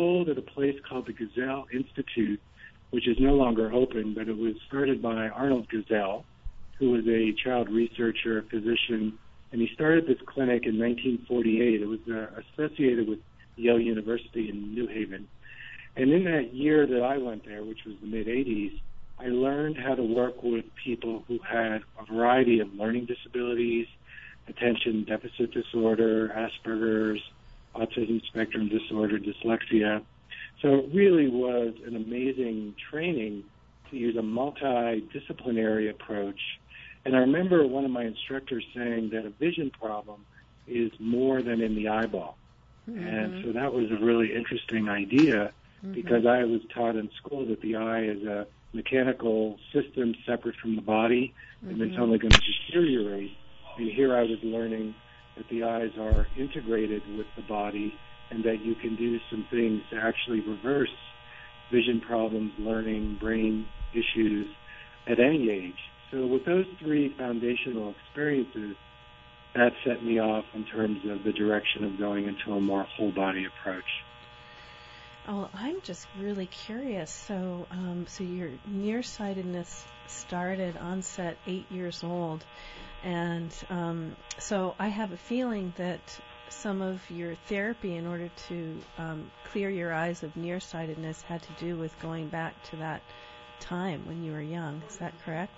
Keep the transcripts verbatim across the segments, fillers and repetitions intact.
enrolled at a place called the Gazelle Institute, which is no longer open, but it was started by Arnold Gazelle, who was a child researcher, a physician, and he started this clinic in nineteen forty-eight. It was uh, associated with Yale University in New Haven. And in that year that I went there, which was the mid-eighties, I learned how to work with people who had a variety of learning disabilities, attention deficit disorder, Asperger's, autism spectrum disorder, dyslexia. So it really was an amazing training to use a multidisciplinary approach. And I remember one of my instructors saying that a vision problem is more than in the eyeball. Mm-hmm. And so that was a really interesting idea mm-hmm. because I was taught in school that the eye is a mechanical system separate from the body, mm-hmm. and it's only going to deteriorate. And here I was learning that the eyes are integrated with the body and that you can do some things to actually reverse vision problems, learning, brain issues at any age. So with those three foundational experiences, that set me off in terms of the direction of going into a more whole-body approach. Oh, I'm just really curious. So, um, so your nearsightedness started onset eight years old, and um, so I have a feeling that some of your therapy in order to um, clear your eyes of nearsightedness had to do with going back to that time when you were young. Is that correct?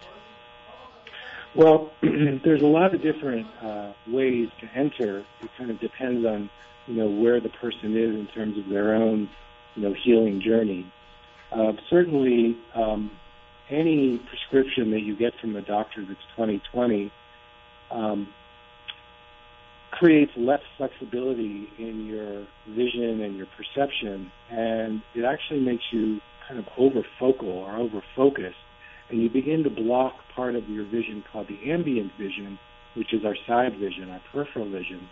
Well, there's a lot of different uh, ways to enter. It kind of depends on, you know, where the person is in terms of their own, you know, healing journey. Uh, certainly, um, any prescription that you get from the doctor that's twenty twenty um, creates less flexibility in your vision and your perception, and it actually makes you kind of overfocal or overfocused, and you begin to block part of your vision called the ambient vision, which is our side vision, our peripheral vision.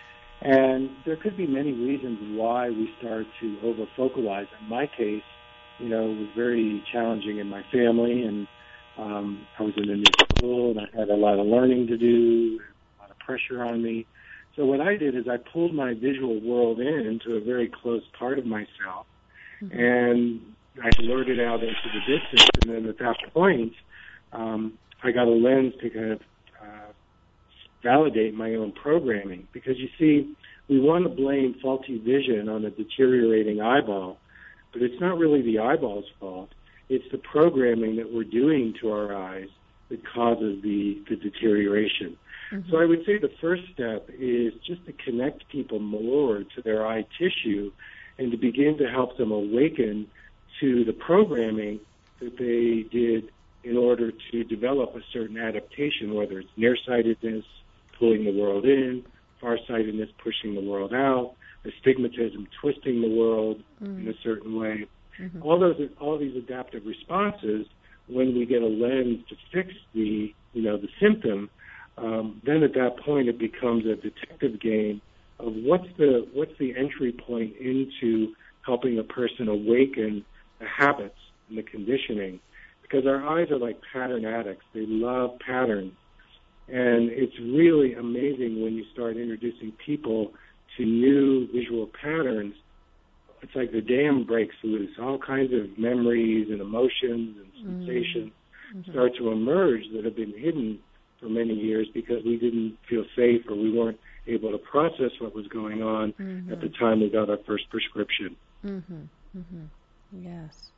And there could be many reasons why we start to overfocalize. In my case, you know, it was very challenging in my family, and um, I was in a new school, and I had a lot of learning to do, a lot of pressure on me. So what I did is I pulled my visual world in into a very close part of myself, mm-hmm. and I blurred it out into the distance, and then at that point, um, I got a lens to kind of uh, validate my own programming. Because you see, we want to blame faulty vision on a deteriorating eyeball, but it's not really the eyeball's fault. It's the programming that we're doing to our eyes that causes the, the deterioration. Mm-hmm. So I would say the first step is just to connect people more to their eye tissue and to begin to help them awaken to the programming that they did in order to develop a certain adaptation, whether it's nearsightedness, pulling the world in, farsightedness, pushing the world out, astigmatism, twisting the world mm. in a certain way. Mm-hmm. All those, all these adaptive responses, when we get a lens to fix the, you know, the symptom, um, then at that point it becomes a detective game of what's the what's the entry point into helping a person awaken the habits and the conditioning, because our eyes are like pattern addicts. They love patterns. And it's really amazing when you start introducing people to new visual patterns. It's like the dam breaks loose. All kinds of memories and emotions and sensations mm-hmm. start to emerge that have been hidden for many years because we didn't feel safe or we weren't able to process what was going on mm-hmm. at the time we got our first prescription. Mm-hmm. Mm-hmm. Yes.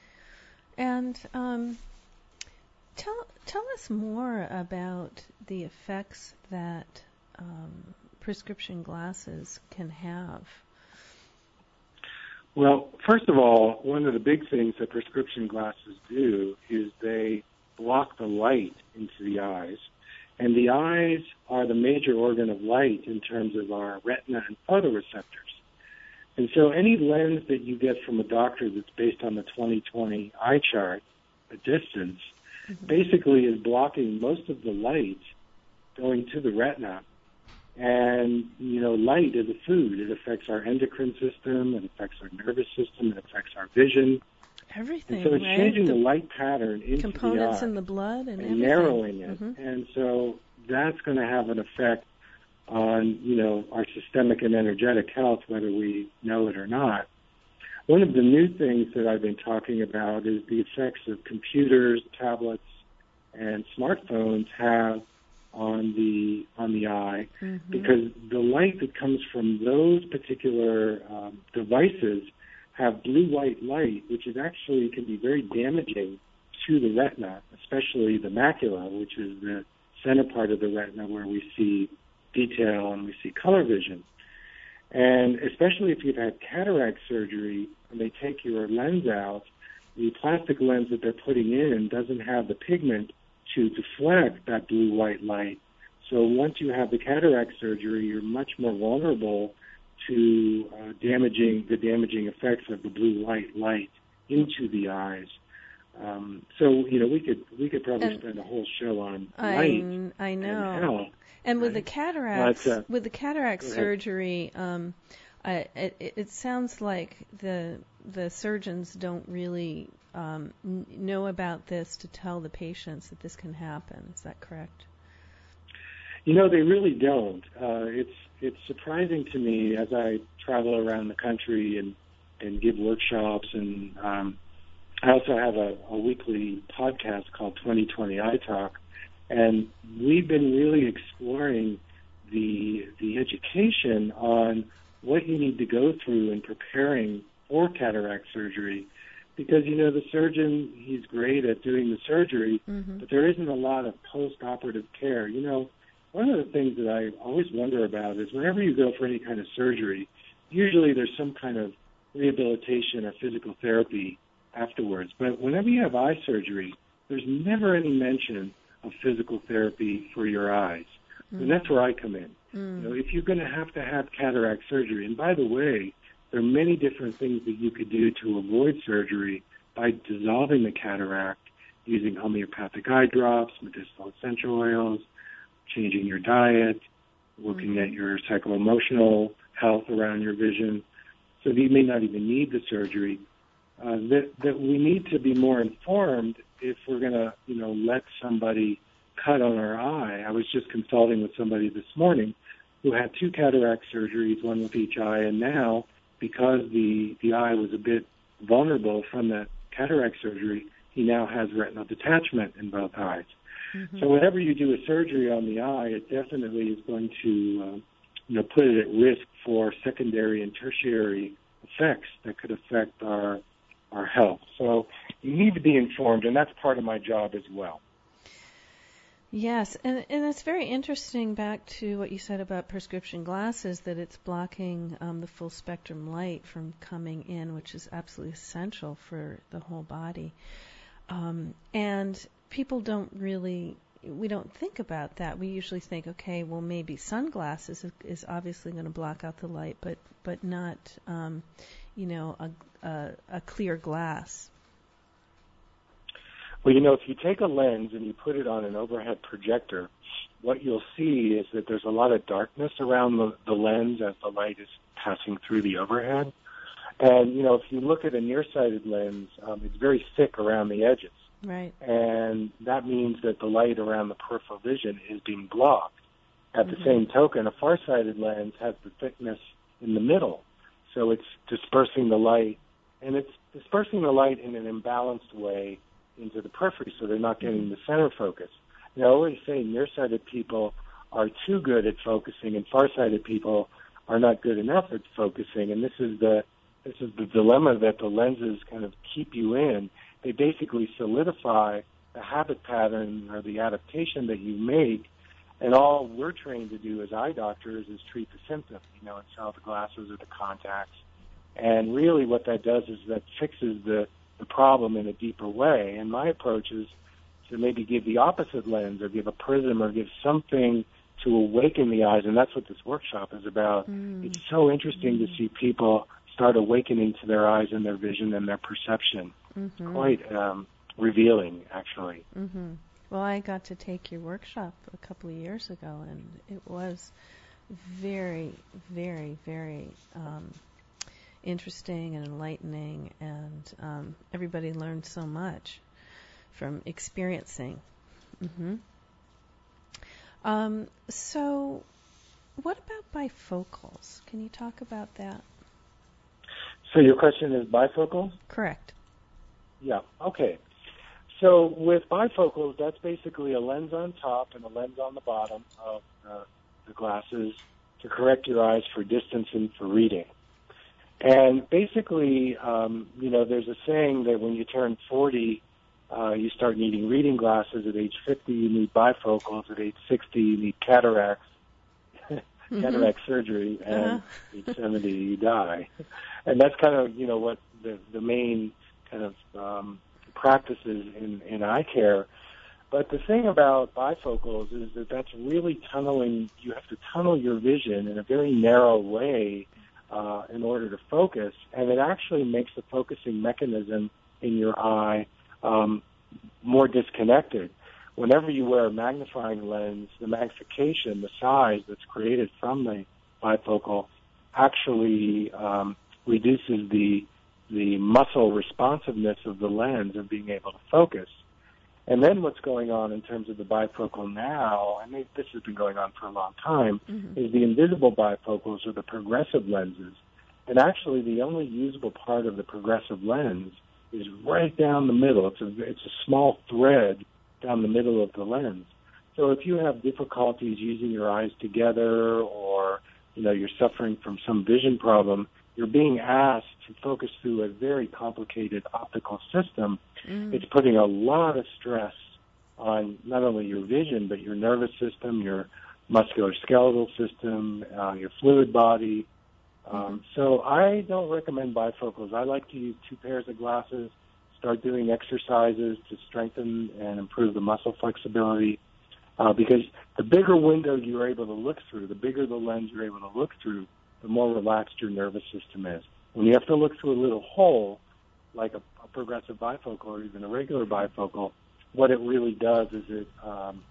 And um, tell tell us more about the effects that um, prescription glasses can have. Well, first of all, one of the big things that prescription glasses do is they block the light into the eyes. And the eyes are the major organ of light in terms of our retina and photoreceptors. And so any lens that you get from a doctor that's based on the twenty twenty eye chart, a distance, mm-hmm. basically is blocking most of the light going to the retina. And, you know, light is a food. It affects our endocrine system, it affects our nervous system, it affects our vision. Everything, and so it's right? changing the the light pattern into components the eye in the blood and, and narrowing it. Mm-hmm. And so that's going to have an effect on, you know, our systemic and energetic health, whether we know it or not. one of the new things that I've been talking about is the effects of computers, tablets, and smartphones have on the on the eye, mm-hmm. because the light that comes from those particular um, devices have blue-white light, which is actually can be very damaging to the retina, especially the macula, which is the center part of the retina where we see detail and we see color vision. And especially if you've had cataract surgery and they take your lens out, the plastic lens that they're putting in doesn't have the pigment to deflect that blue-white light. So once you have the cataract surgery, you're much more vulnerable to uh, damaging the damaging effects of the blue-white light into the eyes. Um, so you know, we could we could probably and spend a whole show on light. I, I know. And health, and with right? the cataracts, uh, with the cataract surgery, um, I, it, it sounds like the the surgeons don't really um, n- know about this to tell the patients that this can happen. Is that correct? You know, they really don't. Uh, it's it's surprising to me as I travel around the country and, and give workshops, and um, I also have a, a weekly podcast called twenty twenty Eye Talk, and we've been really exploring the the education on what you need to go through in preparing for cataract surgery. Because, you know, the surgeon, he's great at doing the surgery, mm-hmm. but there isn't a lot of post-operative care. You know, one of the things that I always wonder about is whenever you go for any kind of surgery, usually there's some kind of rehabilitation or physical therapy afterwards. But whenever you have eye surgery, there's never any mention of physical therapy for your eyes. Mm. And that's where I come in. Mm. You know, if you're going to have to have cataract surgery, and by the way, there are many different things that you could do to avoid surgery by dissolving the cataract using homeopathic eye drops, medicinal essential oils, changing your diet, looking mm. at your psycho-emotional health around your vision. So you may not even need the surgery. Uh, that, that we need to be more informed if we're going to, you know, let somebody cut on our eye. I was just consulting with somebody this morning who had two cataract surgeries, one with each eye, and now, because the, the eye was a bit vulnerable from that cataract surgery, he now has retinal detachment in both eyes. Mm-hmm. So whenever you do a surgery on the eye, it definitely is going to, uh, you know, put it at risk for secondary and tertiary effects that could affect our our health. So you need to be informed, and that's part of my job as well. Yes, and, and it's very interesting, back to what you said about prescription glasses, that it's blocking um, the full spectrum light from coming in, which is absolutely essential for the whole body. Um, and people don't really, we don't think about that. We usually think, okay, well, maybe sunglasses is, is obviously going to block out the light, but, but not, um, you know, a, a, a clear glass. Well, you know, if you take a lens and you put it on an overhead projector, what you'll see is that there's a lot of darkness around the, the lens as the light is passing through the overhead. And, you know, if you look at a nearsighted lens, um, it's very thick around the edges. Right. And that means that the light around the peripheral vision is being blocked. At mm-hmm. the same token, a farsighted lens has the thickness in the middle. So it's dispersing the light, and it's dispersing the light in an imbalanced way into the periphery, so they're not getting the center focus. And I always say nearsighted people are too good at focusing, and farsighted people are not good enough at focusing. And this is the this is the dilemma that the lenses kind of keep you in. They basically solidify the habit pattern or the adaptation that you make, and all we're trained to do as eye doctors is treat the symptom, you know, and sell the glasses or the contacts. And really what that does is that fixes the the problem in a deeper way. And my approach is to maybe give the opposite lens or give a prism or give something to awaken the eyes, and that's what this workshop is about. Mm. It's so interesting mm. to see people start awakening to their eyes and their vision and their perception. Mm-hmm. Quite um, revealing, actually. Mm-hmm. Well, I got to take your workshop a couple of years ago, and it was very, very, very um, interesting and enlightening, and um, everybody learned so much from experiencing. Mm-hmm. Um, so what about bifocals? Can you talk about that? So your question is bifocals? Correct. Yeah, okay. So with bifocals, that's basically a lens on top and a lens on the bottom of uh, the glasses to correct your eyes for distance and for reading. And basically, um, you know, there's a saying that when you turn forty, uh, you start needing reading glasses. At age fifty, you need bifocals. At age sixty, you need cataracts, mm-hmm. cataract surgery. And uh-huh. at age seventy, you die. And that's kind of, you know, what the, the main kind of um, practices in, in eye care. But the thing about bifocals is that that's really tunneling. You have to tunnel your vision in a very narrow way uh, in order to focus, and it actually makes the focusing mechanism in your eye um, more disconnected. Whenever you wear a magnifying lens, the magnification, the size that's created from the bifocal actually um, reduces the the muscle responsiveness of the lens of being able to focus. And then what's going on in terms of the bifocal now, and this has been going on for a long time, mm-hmm. is the invisible bifocals or the progressive lenses. And actually the only usable part of the progressive lens is right down the middle. It's a, it's a small thread down the middle of the lens. So if you have difficulties using your eyes together or, you know, you're suffering from some vision problem, you're being asked to focus through a very complicated optical system. Mm. It's putting a lot of stress on not only your vision, but your nervous system, your musculoskeletal system, uh, your fluid body. Um, mm-hmm. So I don't recommend bifocals. I like to use two pairs of glasses, start doing exercises to strengthen and improve the muscle flexibility, uh, because the bigger window you're able to look through, the bigger the lens you're able to look through, the more relaxed your nervous system is. When you have to look through a little hole, like a, a progressive bifocal or even a regular bifocal, what it really does is it um,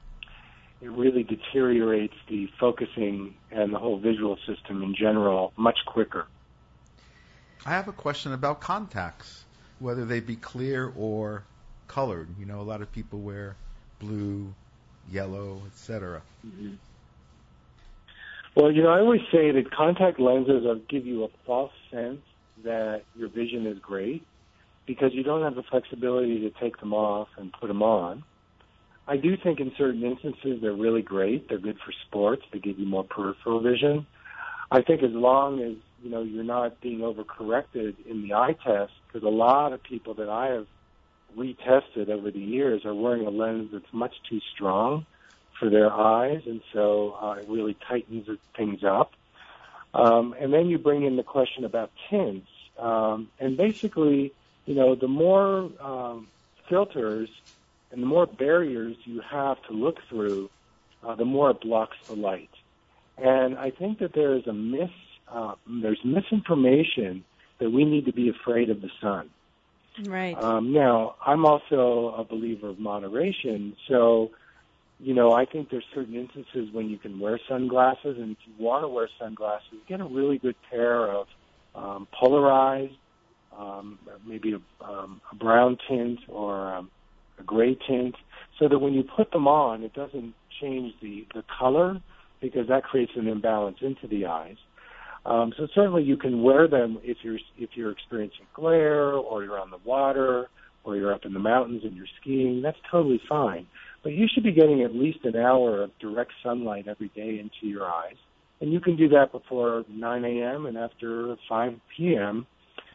it really deteriorates the focusing and the whole visual system in general much quicker. I have a question about contacts, whether they be clear or colored. You know, a lot of people wear blue, yellow, et cetera. Mm-hmm. Well, you know, I always say that contact lenses will give you a false sense that your vision is great because you don't have the flexibility to take them off and put them on. I do think in certain instances they're really great. They're good for sports. They give you more peripheral vision. I think as long as, you know, you're not being overcorrected in the eye test, because a lot of people that I have retested over the years are wearing a lens that's much too strong for their eyes, and so uh, it really tightens things up. Um, and then you bring in the question about tints. Um, and basically, you know, the more um, filters and the more barriers you have to look through, uh, the more it blocks the light. And I think that there is a mis, uh, there's misinformation that we need to be afraid of the sun. Right. Um, now, I'm also a believer of moderation, so you know, I think there's certain instances when you can wear sunglasses, and if you want to wear sunglasses, get a really good pair of um, polarized, um, maybe a, um, a brown tint or um, a gray tint, so that when you put them on, it doesn't change the, the color because that creates an imbalance into the eyes. Um, so certainly you can wear them if you're if you're experiencing glare or you're on the water or you're up in the mountains and you're skiing. That's totally fine. But you should be getting at least an hour of direct sunlight every day into your eyes. And you can do that before nine a.m. and after five p.m.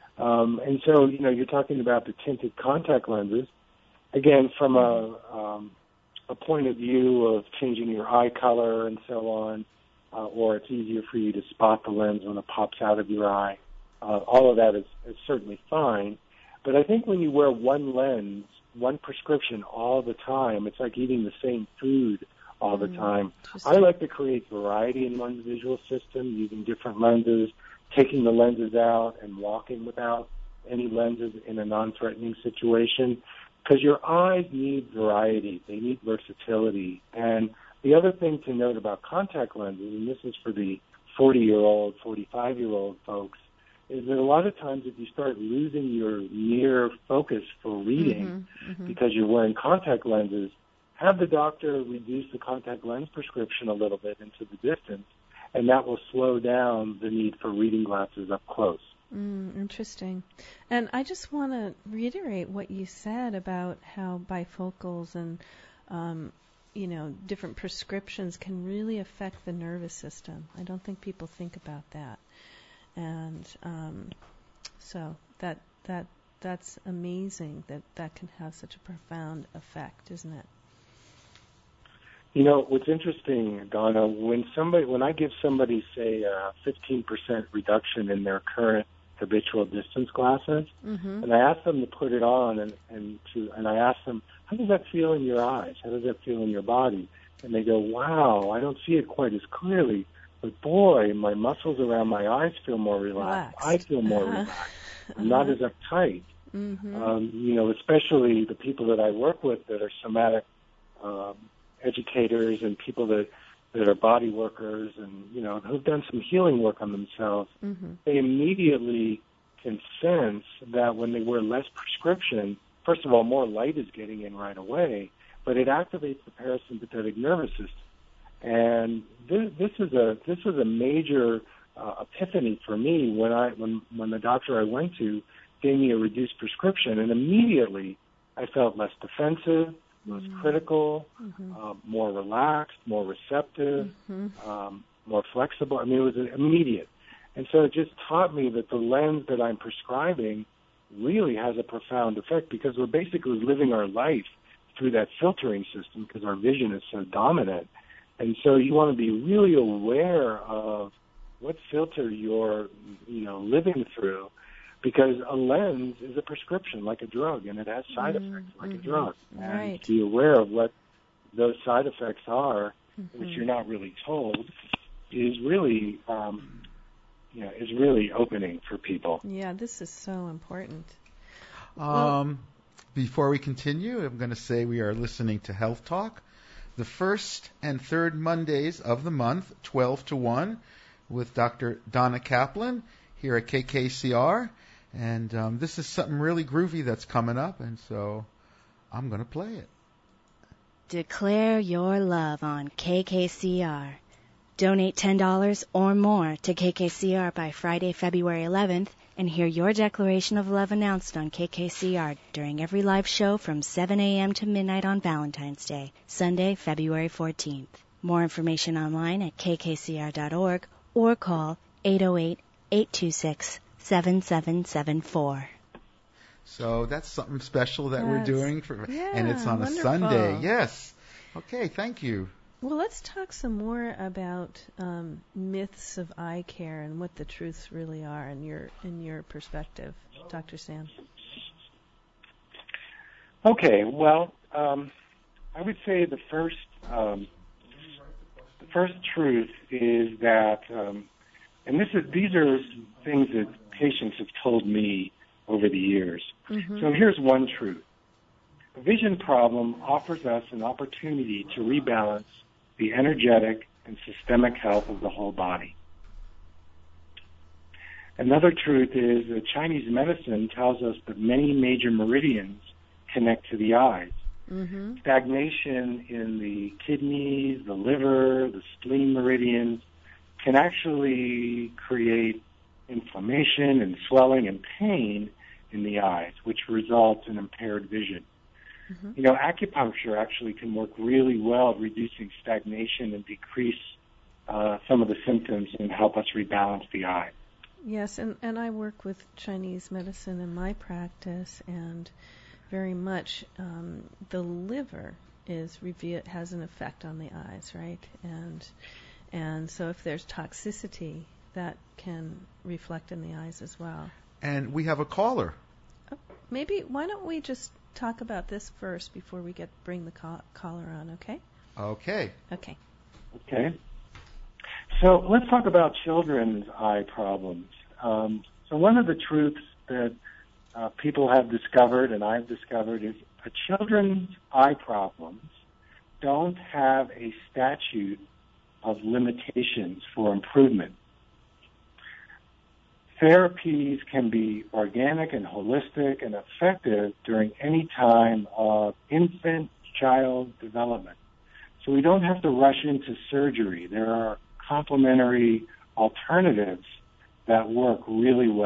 Um, and so, you know, you're talking about the tinted contact lenses. Again, from a, um, a point of view of changing your eye color and so on, uh, or it's easier for you to spot the lens when it pops out of your eye, uh, all of that is, is certainly fine. But I think when you wear one lens, one prescription all the time, it's like eating the same food all the time. I like to create variety in one's visual system using different lenses, taking the lenses out and walking without any lenses in a non-threatening situation, because your eyes need variety. They need versatility. And the other thing to note about contact lenses, and this is for the forty-year-old, forty-five-year-old folks, is that a lot of times if you start losing your near focus for reading mm-hmm, mm-hmm. because you're wearing contact lenses, have the doctor reduce the contact lens prescription a little bit into the distance, and that will slow down the need for reading glasses up close. Mm, interesting. And I just want to reiterate what you said about how bifocals and, um, you know, different prescriptions can really affect the nervous system. I don't think people think about that. And um, so that that that's amazing that that can have such a profound effect, isn't it? You know, what's interesting, Donna, when somebody, when I give somebody, say, a fifteen percent reduction in their current habitual distance glasses, Mm-hmm. and I ask them to put it on, and, and to, and I ask them, how does that feel in your eyes? How does that feel in your body? And they go, wow, I don't see it quite as clearly, but boy, my muscles around my eyes feel more relaxed. Relaxed. I feel more Uh-huh. relaxed. I'm not as uptight. Mm-hmm. Um, you know, especially the people that I work with that are somatic um, educators and people that that are body workers and, you know, who've done some healing work on themselves, Mm-hmm. they immediately can sense that when they wear less prescription, first of all, more light is getting in right away, but it activates the parasympathetic nervous system. And this, this is a this is a major uh, epiphany for me when I when when the doctor I went to gave me a reduced prescription, and immediately I felt less defensive, less Mm-hmm. critical, Mm-hmm. uh, more relaxed, more receptive, Mm-hmm. um, more flexible. I mean, it was immediate. And so it just taught me that the lens that I'm prescribing really has a profound effect because we're basically living our life through that filtering system because our vision is so dominant. And so you want to be really aware of what filter you're, you know, living through, because a lens is a prescription like a drug, and it has side Mm-hmm. effects like Mm-hmm. a drug. Right. And to be aware of what those side effects are, Mm-hmm. which you're not really told, is really, um, you know, is really opening for people. Yeah, this is so important. Um, before we continue, I'm going to say we are listening to Health Talk, the first and third Mondays of the month, twelve to one, with Doctor Donna Kaplan here at K K C R. And um, this is something really groovy that's coming up, and so I'm going to play it. Declare your love on K K C R. Donate ten dollars or more to K K C R by Friday, February eleventh, and hear your declaration of love announced on K K C R during every live show from seven a.m. to midnight on Valentine's Day, Sunday, February fourteenth. More information online at k k c r dot org or call eight oh eight, eight two six, seven seven seven four. So that's something special that we're Yes. doing, for, Yeah, and it's on a wonderful. Sunday. Yes. Okay, thank you. Well, let's talk some more about um, myths of eye care and what the truths really are in your in your perspective, Doctor Sam. Okay, well, um, I would say the first um, the first truth is that, um, and this is these are things that patients have told me over the years. Mm-hmm. So here's one truth: a vision problem offers us an opportunity to rebalance the energetic and systemic health of the whole body. Another truth is that Chinese medicine tells us that many major meridians connect to the eyes. Mm-hmm. Stagnation in the kidneys, the liver, the spleen meridians can actually create inflammation and swelling and pain in the eyes, which results in impaired vision. Mm-hmm. You know, acupuncture actually can work really well at reducing stagnation and decrease uh, some of the symptoms and help us rebalance the eye. Yes, and, and I work with Chinese medicine in my practice, and very much um, the liver is reveal has an effect on the eyes, right? And and so if there's toxicity, that can reflect in the eyes as well. And we have a caller. Oh, maybe why don't we just talk about this first before we get bring the call, caller on, okay? Okay. Okay. Okay. So let's talk about children's eye problems. Um, so one of the truths that uh, people have discovered, and I've discovered, is a children's eye problems don't have a statute of limitations for improvement. Therapies can be organic and holistic and effective during any time of infant child development. So we don't have to rush into surgery. There are complementary alternatives that work really well.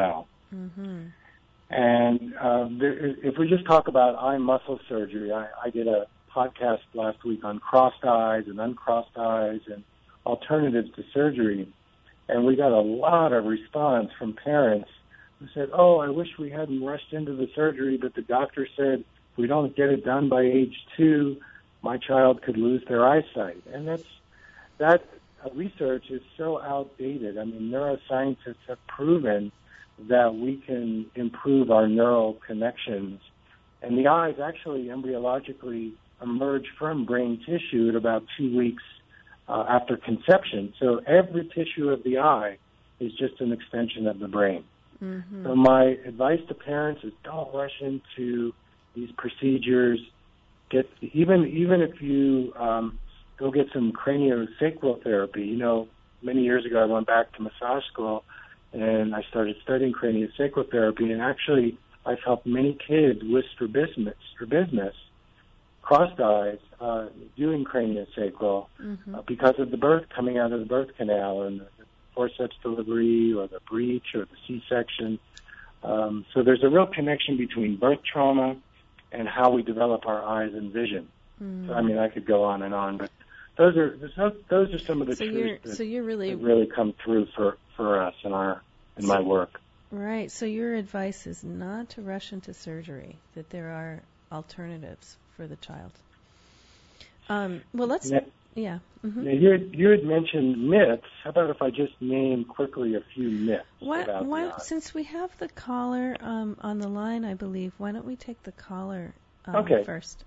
Mm-hmm. And uh, there, if we just talk about eye muscle surgery, I, I did a podcast last week on crossed eyes and uncrossed eyes and alternatives to surgery. And we got a lot of response from parents who said, oh, I wish we hadn't rushed into the surgery, but the doctor said if we don't get it done by age two, my child could lose their eyesight. And that's that uh, research is so outdated. I mean, neuroscientists have proven that we can improve our neural connections. And the eyes actually embryologically emerge from brain tissue at about two weeks uh, after conception. So every tissue of the eye is just an extension of the brain. Mm-hmm. So my advice to parents is don't rush into these procedures. Get even even if you um, go get some craniosacral therapy. You know, many years ago I went back to massage school and I started studying craniosacral therapy, and actually I've helped many kids with strabismus, strabismus crossed eyes, uh, doing craniosacral mm-hmm. uh, because of the birth coming out of the birth canal and the forceps delivery or the breech or the C-section. Um, so there's a real connection between birth trauma and how we develop our eyes and vision. Mm. So, I mean, I could go on and on, but those are those are some of the so truths that, so you're really, that really come through for, for us in our in so, my work. Right. So your advice is not to rush into surgery, that there are alternatives for the child. Um, well, let's... Now, yeah. Mm-hmm. Now you, had, you had mentioned myths. How about if I just name quickly a few myths what, about why, the eye? Since we have the caller um, on the line, I believe, why don't we take the caller um, okay. first?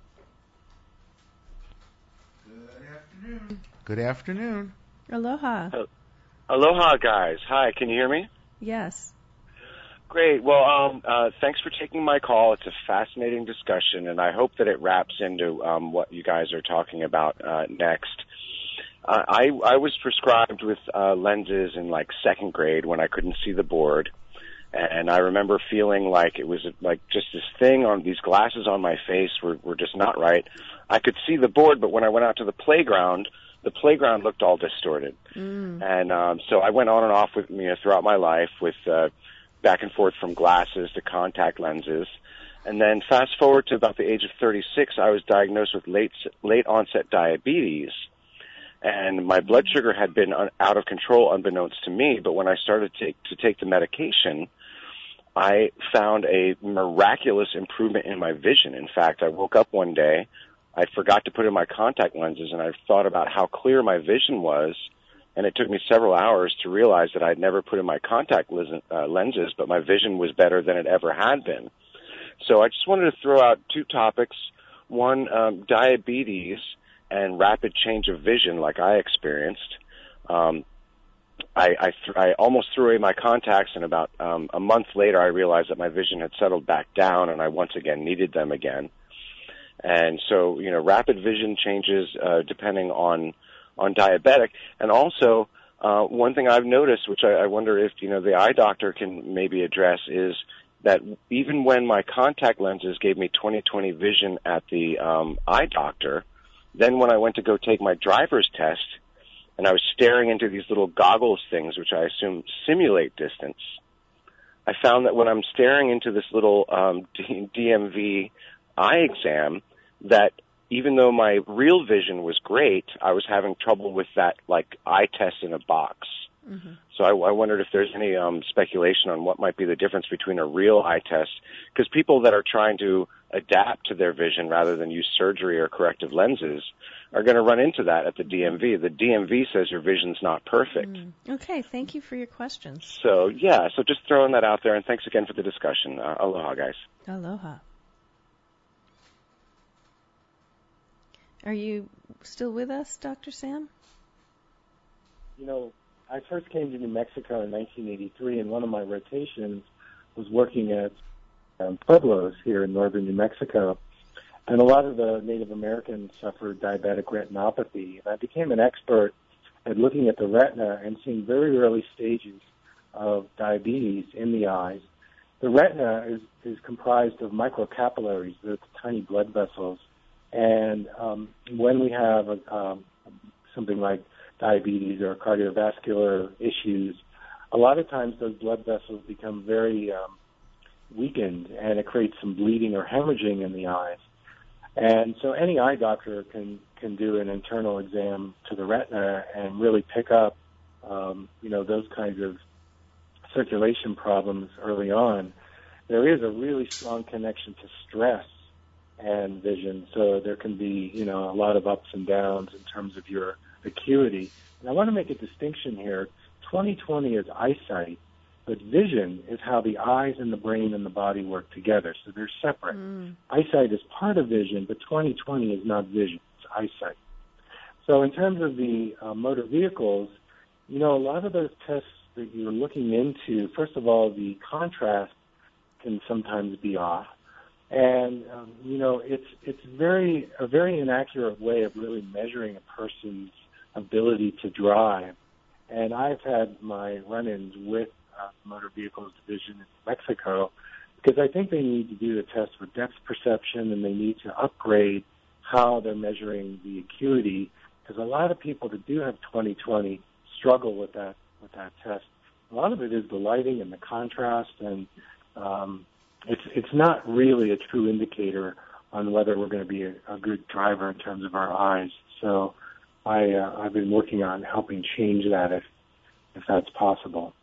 Good afternoon. Good afternoon. Aloha. Uh, aloha, guys. Hi, can you hear me? Yes. Great. Well, um, uh, thanks for taking my call. It's a fascinating discussion, and I hope that it wraps into um, what you guys are talking about uh, next. Uh, I, I was prescribed with uh, lenses in like second grade when I couldn't see the board, and I remember feeling like it was like just this thing on these glasses on my face were, were just not right. I could see the board, but when I went out to the playground, the playground looked all distorted, mm. and um, so I went on and off with you know throughout my life with. Uh, back and forth from glasses to contact lenses. And then fast forward to about the age of thirty-six, I was diagnosed with late late onset diabetes. And my blood sugar had been un, out of control unbeknownst to me, but when I started to take, to take the medication, I found a miraculous improvement in my vision. In fact, I woke up one day, I forgot to put in my contact lenses, and I thought about how clear my vision was. And it took me several hours to realize that I'd never put in my contact uh, lenses, but my vision was better than it ever had been. So I just wanted to throw out two topics. One, um, diabetes and rapid change of vision like I experienced. Um, I, I, th- I almost threw away my contacts, and about um, a month later I realized that my vision had settled back down, and I once again needed them again. And so, you know, rapid vision changes uh, depending on on diabetic. And also, uh, one thing I've noticed, which I, I wonder if, you know, the eye doctor can maybe address, is that even when my contact lenses gave me twenty twenty vision at the um, eye doctor, then when I went to go take my driver's test, and I was staring into these little goggles things, which I assume simulate distance, I found that when I'm staring into this little um, D M V eye exam, that even though my real vision was great, I was having trouble with that, like, eye test in a box. Mm-hmm. So I, I wondered if there's any um, speculation on what might be the difference between a real eye test, because people that are trying to adapt to their vision rather than use surgery or corrective lenses are going to run into that at the D M V. The D M V says your vision's not perfect. Mm. Okay, thank you for your questions. So, yeah, so just throwing that out there, and thanks again for the discussion. Uh, aloha, guys. Aloha. Are you still with us, Doctor Sam? You know, I first came to New Mexico in nineteen eighty-three, and one of my rotations was working at um, Pueblos here in northern New Mexico. And a lot of the Native Americans suffered diabetic retinopathy. And I became an expert at looking at the retina and seeing very early stages of diabetes in the eyes. The retina is, is comprised of microcapillaries, the tiny blood vessels. And um, when we have a, um, something like diabetes or cardiovascular issues, a lot of times those blood vessels become very um, weakened, and it creates some bleeding or hemorrhaging in the eyes. And so any eye doctor can, can do an internal exam to the retina and really pick up, um, you know, those kinds of circulation problems early on. There is a really strong connection to stress and vision, so there can be, you know, a lot of ups and downs in terms of your acuity. And I want to make a distinction here. twenty twenty is eyesight, but vision is how the eyes and the brain and the body work together, so they're separate. Mm. Eyesight is part of vision, but twenty twenty is not vision, it's eyesight. So in terms of the uh, motor vehicles, you know, a lot of those tests that you're looking into, first of all, the contrast can sometimes be off. And, um, you know, it's it's very a very inaccurate way of really measuring a person's ability to drive. And I've had my run-ins with uh, Motor Vehicles Division in Mexico because I think they need to do the test with depth perception, and they need to upgrade how they're measuring the acuity, because a lot of people that do have twenty twenty struggle with that with that test. A lot of it is the lighting and the contrast, and um, it's it's not really a true indicator on whether we're going to be a, a good driver in terms of our eyes. So I uh, I've been working on helping change that if if that's possible.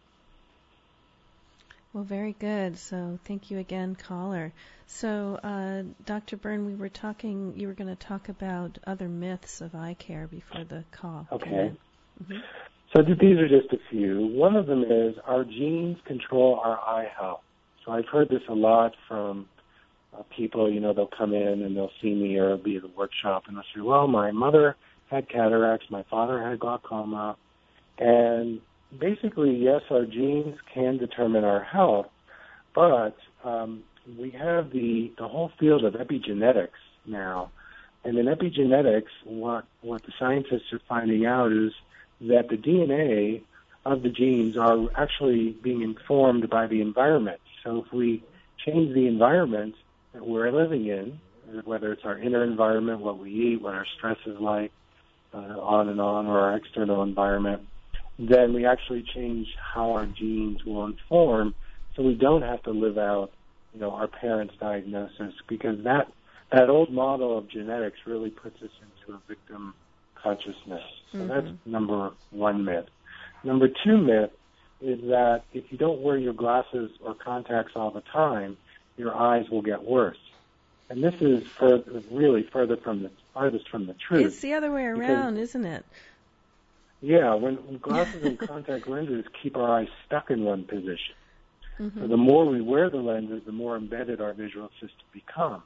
Well, very good. So thank you again, caller. So, uh, Doctor Byrne, we were talking, you were going to talk about other myths of eye care before the call. Okay. Mm-hmm. So these are just a few. One of them is our genes control our eye health. So I've heard this a lot from uh, people, you know, they'll come in and they'll see me or be at a workshop and they'll say, well, my mother had cataracts, my father had glaucoma, and basically, yes, our genes can determine our health, but um, we have the, the whole field of epigenetics now. And in epigenetics, what, what the scientists are finding out is that the D N A of the genes are actually being informed by the environment. So if we change the environment that we're living in, whether it's our inner environment, what we eat, what our stress is like, uh, on and on, or our external environment, then we actually change how our genes will inform, so we don't have to live out, you know, our parents' diagnosis, because that that old model of genetics really puts us into a victim consciousness. So mm-hmm. that's number one myth. Number two myth is that if you don't wear your glasses or contacts all the time, your eyes will get worse. And this is further, really further from the farthest from the truth. It's the other way around, isn't it? Yeah, when, when glasses and contact lenses keep our eyes stuck in one position. Mm-hmm. So the more we wear the lenses, the more embedded our visual system becomes.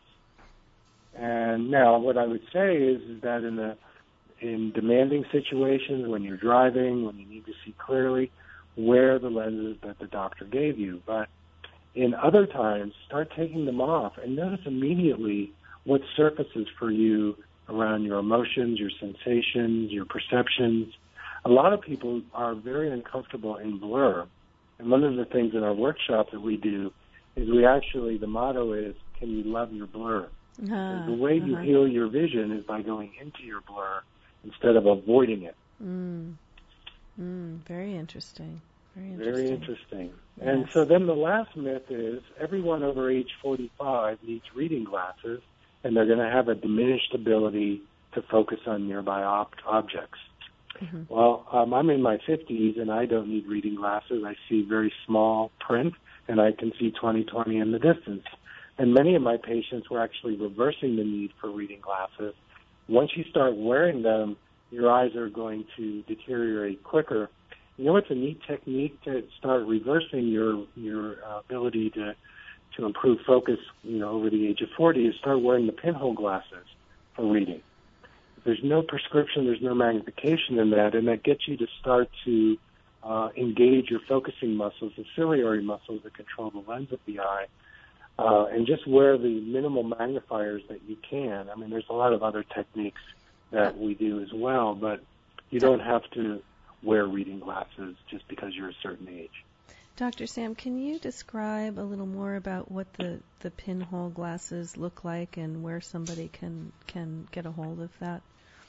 And now what I would say is, is that in the in demanding situations, when you're driving, when you need to see clearly, wear the lenses that the doctor gave you. But in other times, start taking them off and notice immediately what surfaces for you around your emotions, your sensations, your perceptions. A lot of people are very uncomfortable in blur. And one of the things in our workshop that we do is we actually, the motto is, can you love your blur? Uh, the way uh-huh. you heal your vision is by going into your blur instead of avoiding it. Mm. Mm, very interesting. Very interesting. Very interesting. Yes. And so then the last myth is everyone over age forty-five needs reading glasses, and they're going to have a diminished ability to focus on nearby ob- objects. Mm-hmm. Well, um, I'm in my fifties, and I don't need reading glasses. I see very small print, and I can see twenty twenty in the distance. And many of my patients were actually reversing the need for reading glasses. Once you start wearing them, your eyes are going to deteriorate quicker. You know what's a neat technique to start reversing your your uh, ability to to improve focus, you know, over the age of forty, is start wearing the pinhole glasses for reading. There's no prescription, there's no magnification in that, and that gets you to start to uh, engage your focusing muscles, the ciliary muscles that control the lens of the eye, uh, and just wear the minimal magnifiers that you can. I mean, there's a lot of other techniques that we do as well, but you don't have to wear reading glasses just because you're a certain age. Doctor Sam, can you describe a little more about what the, the pinhole glasses look like and where somebody can, can get a hold of that?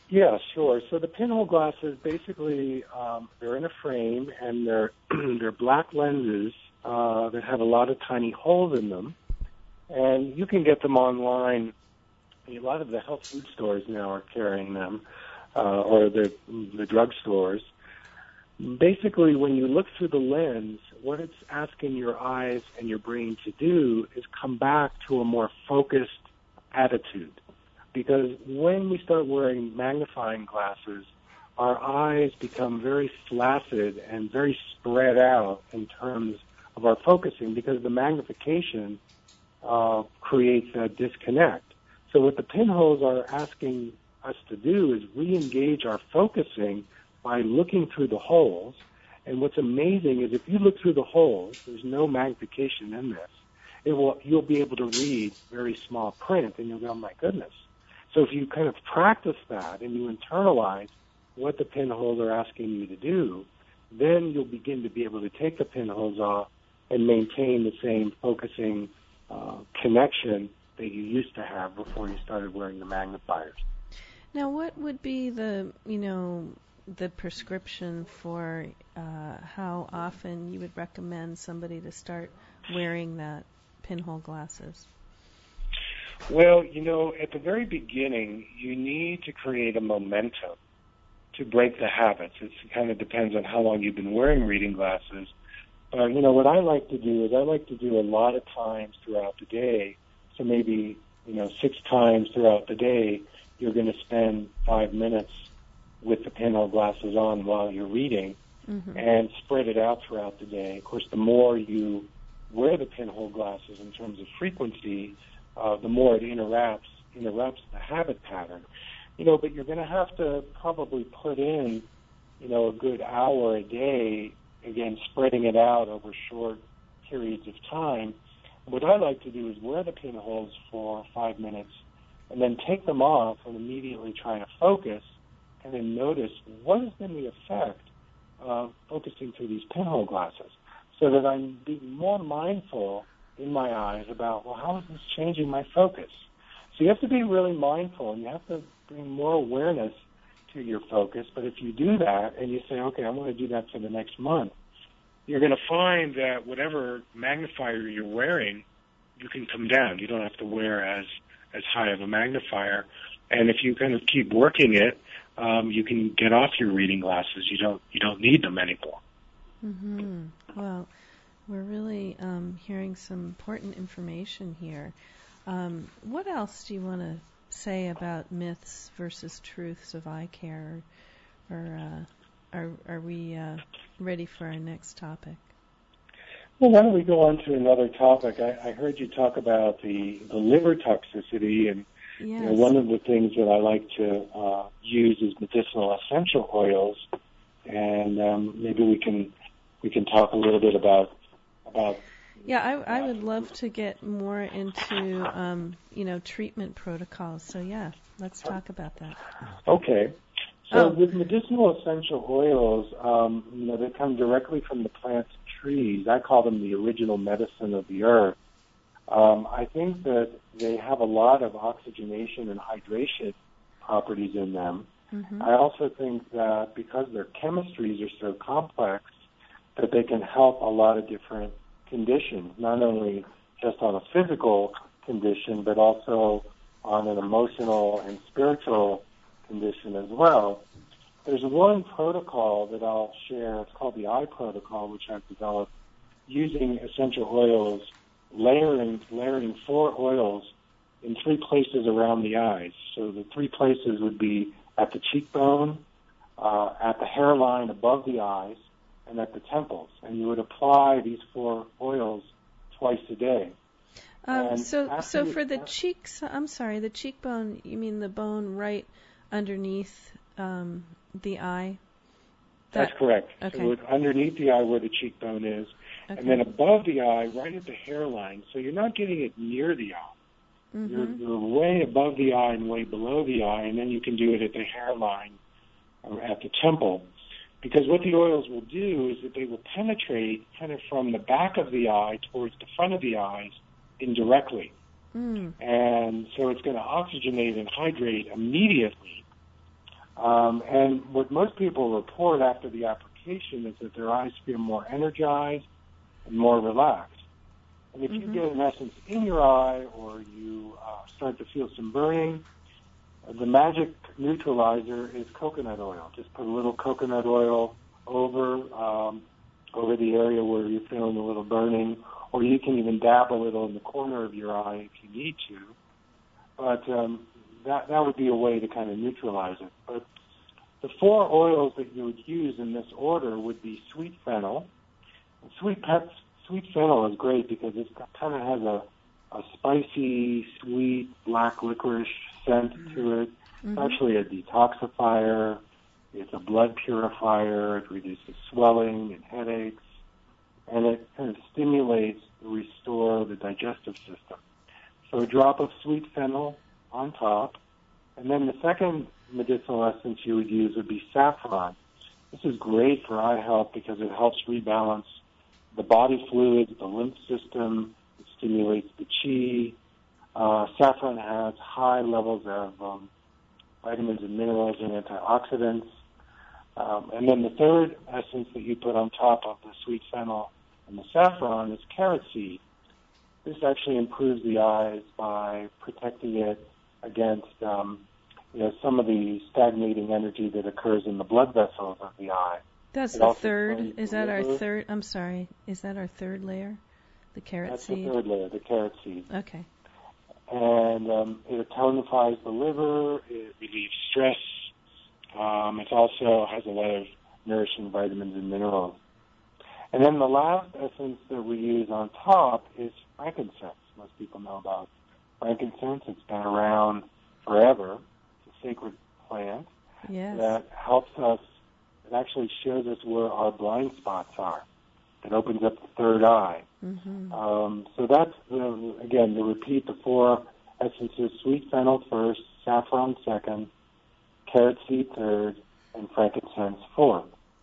Yeah, sure. So the pinhole glasses, basically, um, they're in a frame, and they're they're black lenses uh, that have a lot of tiny holes in them, and you can get them online. A lot of the health food stores now are carrying them, uh, or the the drug stores. Basically, when you look through the lens, what it's asking your eyes and your brain to do is come back to a more focused attitude. Because when we start wearing magnifying glasses, our eyes become very flaccid and very spread out in terms of our focusing, because the magnification uh, creates a disconnect. So what the pinholes are asking us to do is re-engage our focusing by looking through the holes. And what's amazing is if you look through the holes, there's no magnification in this. It will, you'll be able to read very small print, and you'll go, oh my goodness. So if you kind of practice that and you internalize what the pinholes are asking you to do, then you'll begin to be able to take the pinholes off and maintain the same focusing uh, connection that you used to have before you started wearing the magnifiers. Now, what would be the, you know, the prescription for uh, how often you would recommend somebody to start wearing that pinhole glasses? Well, you know, at the very beginning, you need to create a momentum to break the habits. It kind of depends on how long you've been wearing reading glasses. But, you know, what I like to do is I like to do a lot of times throughout the day. So maybe, you know, six times throughout the day, you're going to spend five minutes with the pinhole glasses on while you're reading, mm-hmm. and spread it out throughout the day. Of course, the more you wear the pinhole glasses in terms of frequency, Uh, the more it interrupts interrupts the habit pattern, you know. But you're going to have to probably put in, you know, a good hour a day. Again, spreading it out over short periods of time. What I like to do is wear the pinholes for five minutes, and then take them off and immediately try to focus, and then notice what has been the effect of focusing through these pinhole glasses, so that I'm being more mindful in my eyes about, well, how is this changing my focus? So you have to be really mindful, and you have to bring more awareness to your focus. But if you do that and you say, okay, I'm going to do that for the next month, you're going to find that whatever magnifier you're wearing, you can come down. You don't have to wear as as high of a magnifier. And if you kind of keep working it, um, you can get off your reading glasses. You don't you don't need them anymore. Mm-hmm. Well, we're really um, hearing some important information here. Um, what else do you want to say about myths versus truths of eye care? Or uh, are, are we uh, ready for our next topic? Well, why don't we go on to another topic? I, I heard you talk about the, the liver toxicity, and yes. you know, one of the things that I like to uh, use is medicinal essential oils, and um, maybe we can we can talk a little bit about about. Yeah, I, I would love to get more into um, you know, treatment protocols. So yeah, let's talk about that. Okay. So oh. with medicinal essential oils, um, you know, they come directly from the plants and trees. I call them the original medicine of the earth. Um, I think that they have a lot of oxygenation and hydration properties in them. Mm-hmm. I also think that because their chemistries are so complex, that they can help a lot of different conditions, not only just on a physical condition, but also on an emotional and spiritual condition as well. There's one protocol that I'll share. It's called the eye protocol, which I've developed using essential oils, layering, layering four oils in three places around the eyes. So the three places would be at the cheekbone, uh, at the hairline above the eyes, and at the temples. And you would apply these four oils twice a day. Um, so so for the cheeks, I'm sorry, the cheekbone, you mean the bone right underneath um, the eye? That, That's correct. Okay. So underneath the eye where the cheekbone is, okay. And then above the eye, right at the hairline. So you're not getting it near the eye. Mm-hmm. You're, you're way above the eye and way below the eye, and then you can do it at the hairline or at the temple. Because what the oils will do is that they will penetrate kind of from the back of the eye towards the front of the eyes indirectly. Mm. And so it's going to oxygenate and hydrate immediately Um, and what most people report after the application is that their eyes feel more energized and more relaxed. And if Mm-hmm. you get an essence in your eye or you uh, start to feel some burning, the magic neutralizer is coconut oil. Just put a little coconut oil over um, over the area where you're feeling a little burning, or you can even dab a little in the corner of your eye if you need to. But um, that that would be a way to kind of neutralize it. But the four oils that you would use in this order would be sweet fennel. And sweet pep, sweet fennel is great because it kind of has a a spicy, sweet, black licorice scent to it. Mm-hmm. It's actually a detoxifier. It's a blood purifier. It reduces swelling and headaches. And it kind of stimulates, restore the digestive system. So a drop of sweet fennel on top. And then the second medicinal essence you would use would be saffron. This is great for eye health because it helps rebalance the body fluids, the lymph system. It stimulates the qi. Uh, saffron has high levels of um, vitamins and minerals and antioxidants. Um, and then the third essence that you put on top of the sweet fennel and the saffron is carrot seed. This actually improves the eyes by protecting it against um, you know, some of the stagnating energy that occurs in the blood vessels of the eye. That's It the also third. cleanses Is the that our liver. third? I'm sorry. Is that our third layer? The carrot That's seed? the third layer, the carrot seed. Okay. And um, it tonifies the liver, it relieves stress. Um, it also has a lot of nourishing vitamins and minerals. And then the last essence that we use on top is frankincense. Most people know about frankincense. It's been around forever. It's a sacred plant Yes. that helps us, it actually shows us where our blind spots are. It opens up the third eye. Mm-hmm. Um, so that's, the, again, to repeat the four essences, sweet fennel first, saffron second, carrot seed third, and frankincense fourth.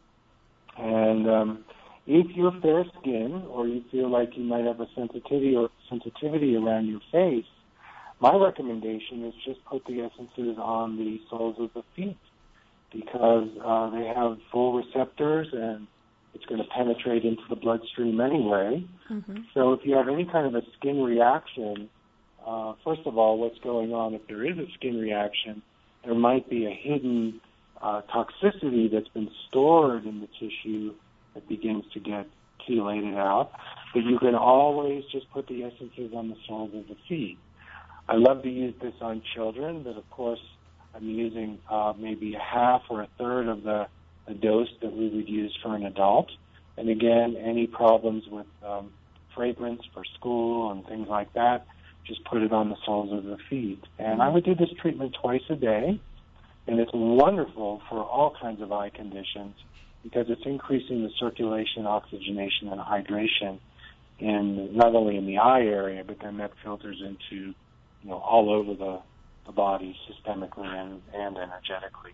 And um, if you're fair skinned or you feel like you might have a sensitivity or sensitivity around your face, my recommendation is just put the essences on the soles of the feet because uh, they have full receptors and it's going to penetrate into the bloodstream anyway. Mm-hmm. So if you have any kind of a skin reaction, uh, first of all, what's going on? If there is a skin reaction, there might be a hidden uh, toxicity that's been stored in the tissue that begins to get chelated out. But you can always just put the essences on the soles of the feet. I love to use this on children, but of course I'm using uh, maybe a half or a third of the, the dose that we would use for an adult. And again, any problems with um, fragrance for school and things like that, just put it on the soles of the feet. And I would do this treatment twice a day, and it's wonderful for all kinds of eye conditions because it's increasing the circulation, oxygenation, and hydration in not only in the eye area, but then that filters into, you know, all over the, the body systemically and, and energetically.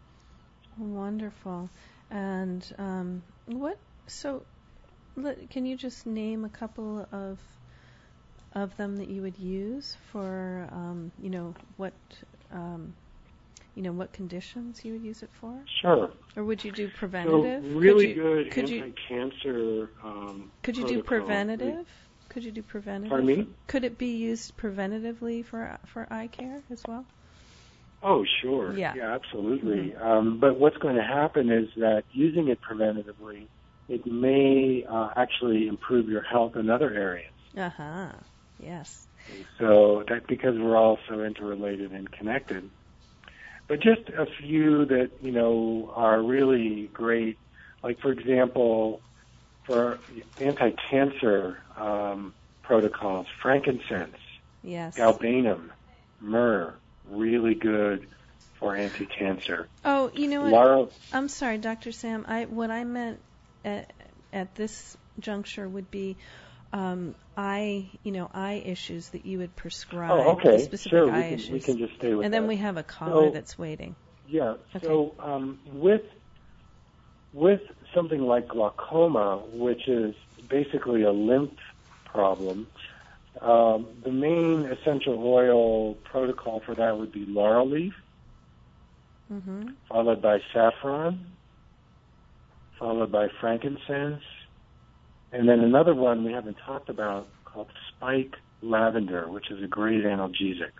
Wonderful. And um, what? So, let, can you just name a couple of of them that you would use for, um, you know, what, um, you know, what conditions you would use it for? Sure. Or would you do preventative? So really could you, good could you, anti-cancer um, Could you do protocol. preventative? Could you do preventative? Pardon me? Could it be used preventatively for for eye care as well? Oh, sure. Yeah. Yeah, absolutely. Mm-hmm. Um, but what's going to happen is that using it preventatively, it may uh, actually improve your health in other areas. Uh-huh. Yes. So that because we're all so interrelated and connected. But just a few that, you know, are really great. Like, for example, for anti-cancer um, protocols, frankincense, Yes. galbanum, myrrh, really good for anti-cancer. Oh, you know what? Laurel, I'm sorry, Doctor Sam. I what I meant at, at this juncture would be um, eye, you know, eye issues that you would prescribe. oh, okay, the specific sure. eye We can, issues. we can just stay with and that. then we have a caller So- that's waiting. Yeah. Okay. So um, with with something like glaucoma, which is basically a lymph problem, um, the main essential oil protocol for that would be laurel leaf. mm-hmm. followed by saffron, followed by frankincense, and then another one we haven't talked about called spike lavender, which is a great analgesic.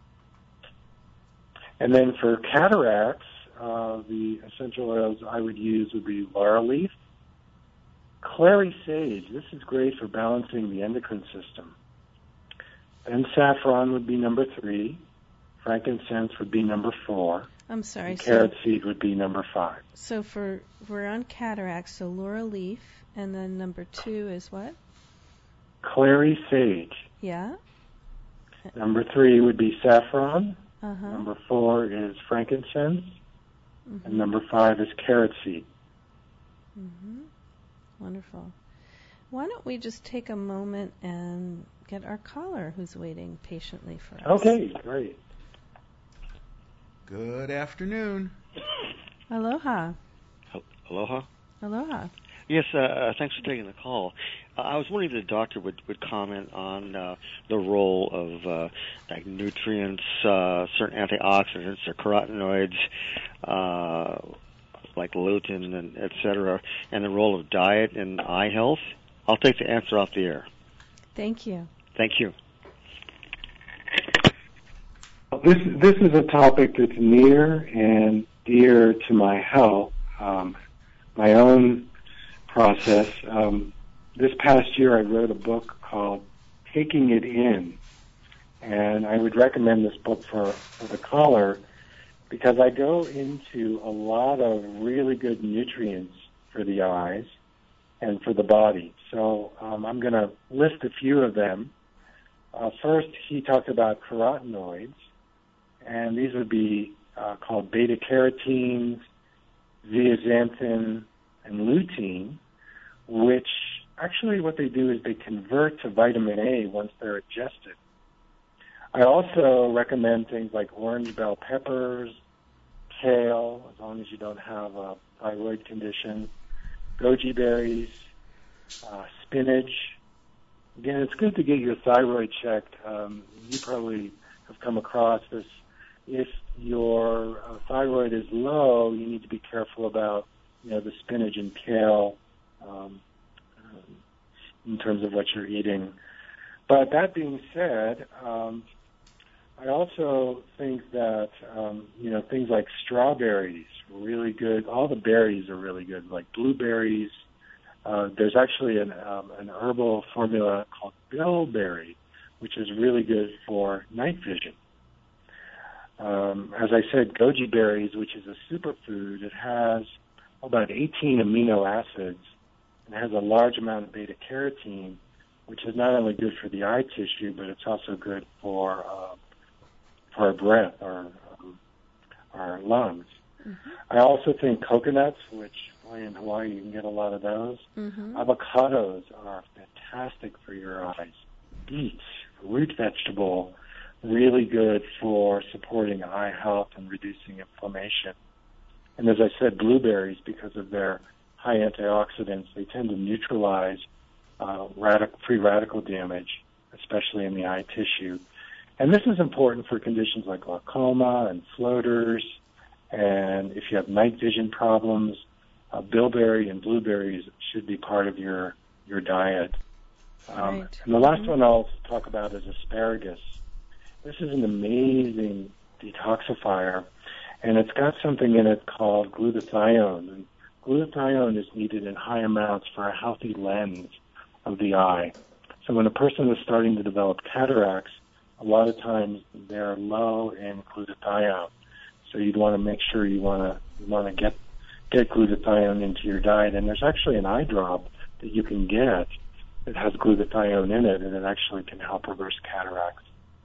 And then for cataracts, uh, the essential oils I would use would be laurel leaf, clary sage. This is great for balancing the endocrine system. Then saffron would be number three. Frankincense would be number four. I'm sorry. And carrot so, seed would be number five. So for we're on cataracts, so laurel leaf, and then number two is what? Clary sage. Yeah. Number three would be saffron. Uh-huh. Number four is frankincense. Mm-hmm. And number five is carrot seed. Mm-hmm. Wonderful. Why don't we just take a moment and get our caller who's waiting patiently for us. Okay, great. Good afternoon. Aloha. Aloha. Aloha. Yes, uh, thanks for taking the call. Uh, I was wondering if the doctor would, would comment on uh, the role of uh, like nutrients, uh, certain antioxidants or carotenoids, uh, like lutein and et cetera, and the role of diet in eye health. I'll take the answer off the air. Thank you. Thank you. This this is a topic that's near and dear to my health, um, my own process. Um, this past year, I wrote a book called Taking It In, and I would recommend this book for, for the caller because I go into a lot of really good nutrients for the eyes and for the body. So um, I'm going to list a few of them. Uh, first, he talked about carotenoids, and these would be uh, called beta-carotenes, zeaxanthin, and lutein, which actually what they do is they convert to vitamin A once they're ingested. I also recommend things like orange bell peppers, kale, as long as you don't have a thyroid condition, goji berries, uh, spinach. Again, it's good to get your thyroid checked. Um, you probably have come across this. If your uh, thyroid is low, you need to be careful about, you know, the spinach and kale um, um, in terms of what you're eating. But that being said, um, I also think that, um, you know, things like strawberries are really good. All the berries are really good, like blueberries. Uh, there's actually an, um, an herbal formula called bilberry, which is really good for night vision. Um, as I said, goji berries, which is a superfood, it has about eighteen amino acids and has a large amount of beta-carotene, which is not only good for the eye tissue, but it's also good for uh, for our breath, our, um, our lungs. Mm-hmm. I also think coconuts, which boy, in Hawaii you can get a lot of those. Mm-hmm. Avocados are fantastic for your eyes. Beets, root vegetable, really good for supporting eye health and reducing inflammation. And as I said, blueberries, because of their high antioxidants, they tend to neutralize uh, radical, free radical damage, especially in the eye tissue. And this is important for conditions like glaucoma and floaters, and if you have night vision problems, uh, bilberry and blueberries should be part of your, your diet. Um, right. And the last mm-hmm. one I'll talk about is asparagus. This is an amazing detoxifier, and it's got something in it called glutathione. And glutathione is needed in high amounts for a healthy lens of the eye. So when a person is starting to develop cataracts, a lot of times they're low in glutathione. So you'd want to make sure you want to you want to get get glutathione into your diet. And there's actually an eye drop that you can get that has glutathione in it, and it actually can help reverse cataracts.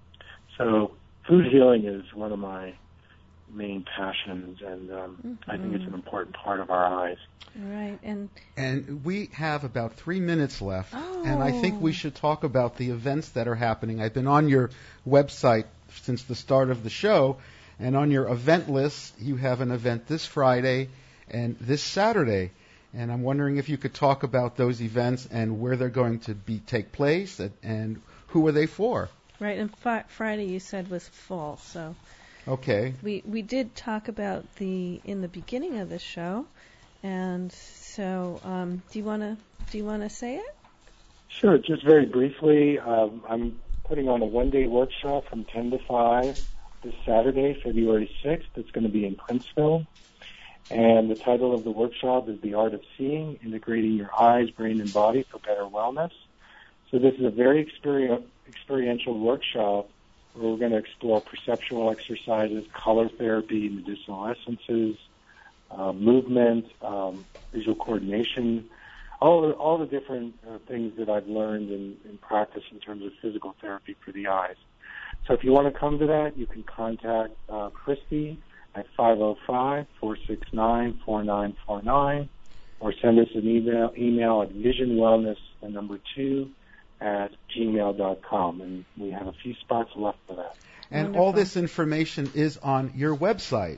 So food healing is one of my main passions, and um, mm-hmm. I think it's an important part of our eyes. Right, and and we have about three minutes left, oh. and I think we should talk about the events that are happening. I've been on your website since the start of the show, and on your event list, you have an event this Friday and this Saturday. And I'm wondering if you could talk about those events and where they're going to be take place, and, and who are they for? Right, and fi- Friday you said was full, so Okay. We we did talk about the in the beginning of the show, and so um, do you want to do you want to say it? Sure. Just very briefly, um, I'm putting on a one-day workshop from ten to five this Saturday, February sixth. It's going to be in Princeville. And the title of the workshop is The Art of Seeing, Integrating Your Eyes, Brain, and Body for Better Wellness. So this is a very experi- experiential workshop where we're going to explore perceptual exercises, color therapy, medicinal essences, uh, movement, um, visual coordination, all the, all the different uh, things that I've learned in, in practice in terms of physical therapy for the eyes. So if you want to come to that, you can contact uh, Christy at five oh five, four six nine, four nine four nine, or send us an email, email at visionwellness, the number two, at gmail dot com. And we have a few spots left for that. And Wonderful. all this information is on your website,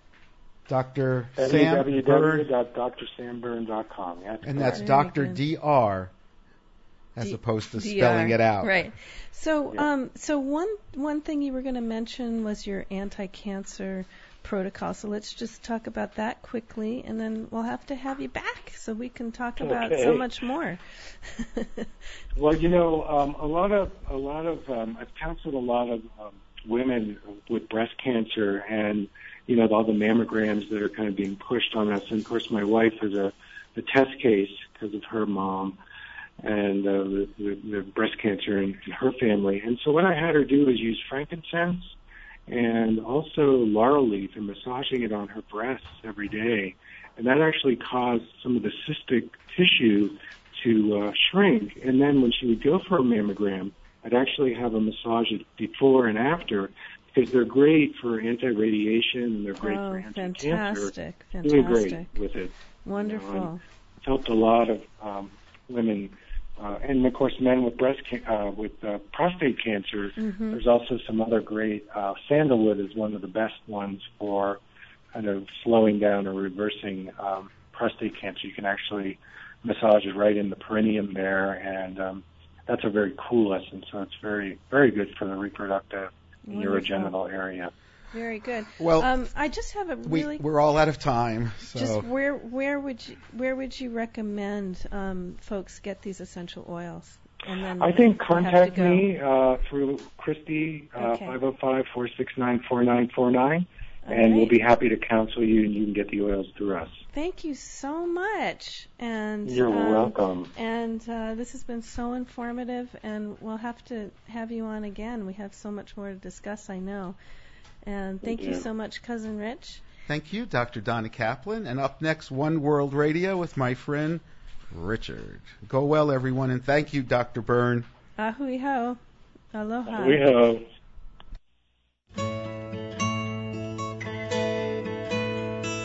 Doctor Sam w w w Byrne, dot dr sam byrne dot com. That's and that's Very Doctor good. D R, as D- opposed to D R, spelling it out. Right. So, Yeah. um, so one one thing you were going to mention was your anti-cancer protocol. So let's just talk about that quickly, and then we'll have to have you back so we can talk about Okay. so much more. Well, you know, um, a lot of a lot of um, I've counseled a lot of um, women with breast cancer, and you know, all the mammograms that are kind of being pushed on us. And of course, my wife is a, a test case because of her mom and uh, the, the, the breast cancer in, in her family. And so what I had her do is use frankincense and also laurel leaf and massaging it on her breasts every day. And that actually caused some of the cystic tissue to uh, shrink. And then when she would go for a mammogram, I'd actually have a massage it before and after, because they're great for anti-radiation and they're great Oh, for anti-cancer. fantastic, Doing fantastic. great with it. Wonderful. You know, and it's helped a lot of um, women, uh, and of course men with breast can- uh, with uh, prostate cancer. Mhm. There's also some other great. Uh, sandalwood is one of the best ones for kind of slowing down or reversing um, prostate cancer. You can actually massage it right in the perineum there, and um, that's a very cool essence. So it's very, very good for the reproductive Wonderful. urogenital area. Very good. Well, um, I just have a We, really we're all out of time, so just where where would you where would you recommend um, folks get these essential oils? And then I think they have to contact go. me uh, through Christy, uh, Okay. five oh five, four six nine, four nine four nine, All and we'll right. be happy to counsel you, and you can get the oils through us. Thank you so much. And You're um, welcome. And uh, this has been so informative, and we'll have to have you on again. We have so much more to discuss, I know. And thank you do. so much, Cousin Rich. thank you, Doctor Donna Kaplan. And up next, One World Radio with my friend Richard. Go well, everyone, and thank you, Doctor Byrne. Ahui ho. Aloha. We have.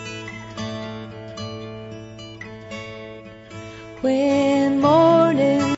When morning